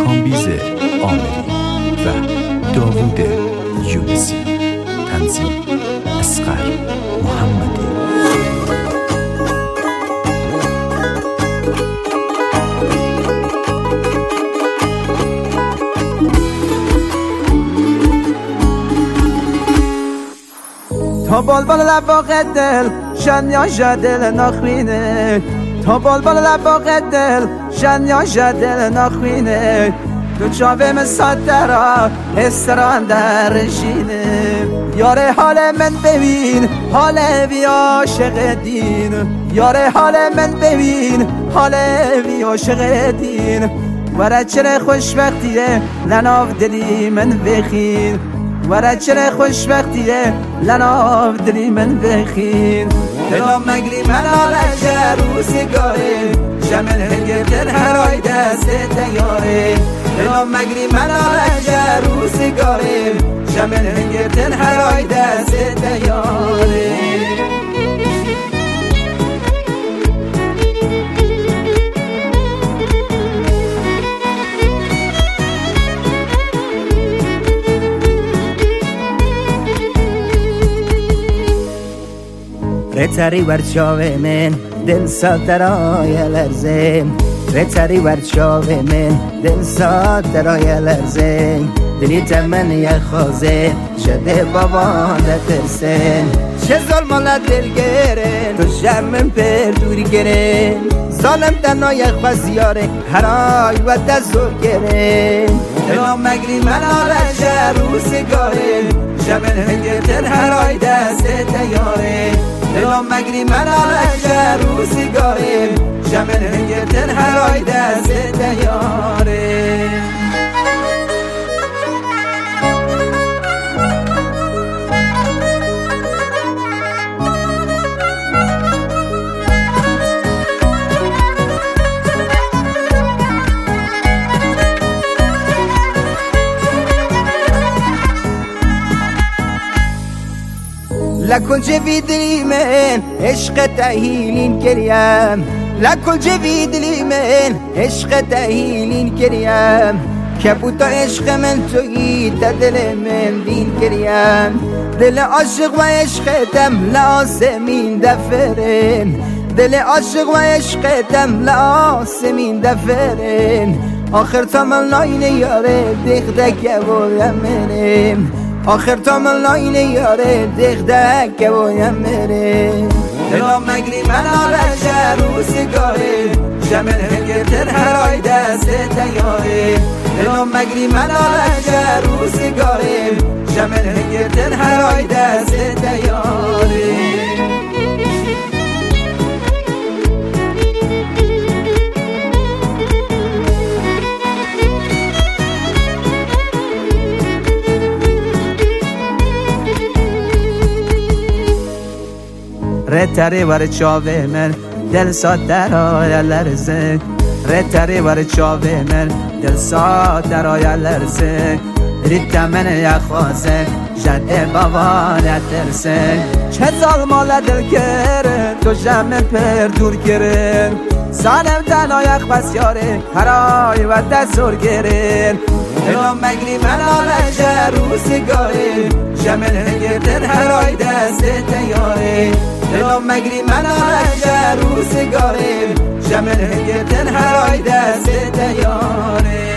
کامبیز آمری و داوود یونسی. تنظیم اصغر محمدی. تا بلبل لباق دل شن یا جدل نخوینه، تا بلبل لباق دل شن یا جدل نخوینه، تو چاوه مسادرا استران در رشینه. یاره حال من ببین حال بی عاشق دین، یاره حال من ببین حال بی عاشق دین. ورا چرا خوشبختیه لناف دلی من بخین، ورا چرا خوشبختیه لناف دلی من بخین. دلم مگری من آلجه رو سیگاره، شمن هنگه دل هرای دست دیاره. دلم مگری من آلجه رو سیگاره، شمن هنگه دل هرای دست دیاره. رتری ورچاوه من دل ساد درای لرزه، رتری ورچاوه من دل ساد درای لرزه. دلی تمن یک خوازه شده بابا نترسن، چه ظلمالا دل گرن تو شرمن پر دوری گرن. ظالم تنها یک خوازیاره هرای و دست زور گرن. دلم مگری من آلجه رو سیگاره، شمن هنگه دل هرای دست دیاره. دلم مگری من آلجه رو سیگاره، شمن هنگه دل هرای دست دیاره. لکل جویدلی من عشق تهیلین کریم، لکل جویدلی من عشق تهیلین کریم. که بودا عشق من تویی تا دل من دین کریم. دل عاشق و عشقتم لآسمین دفرن، دل عاشق و عشقتم لآسمین دفرن. آخر تا من لاین یاره دخدک بودم منم، آخر تا من لاین یاره دخدک بودم منم. دلم مگری من آلجه رو سیگاره، شمن هنگه دل هرای دست دیاره. دلم مگری من آلجه رو سیگاره، شمن هنگه دل هرای دست دیاره. رتری ور چاوه من دل ساد درای لرزه، رتری ور چاوه من دل ساد درای لرزه. ریت من یک خوازه جده بابا نترسه، چه ظالمالا دل کرن تو جمع پر دور کرن. ظالم تنها یک بسیاره هرای و دست زور گرن. دلم مگری من آلجه رو سیگاره، شمن هنگه دل هرای دست دیاره. دلم مگری من آلجه رو سیگاره، شمن هنگه دل هرای دست دیاره.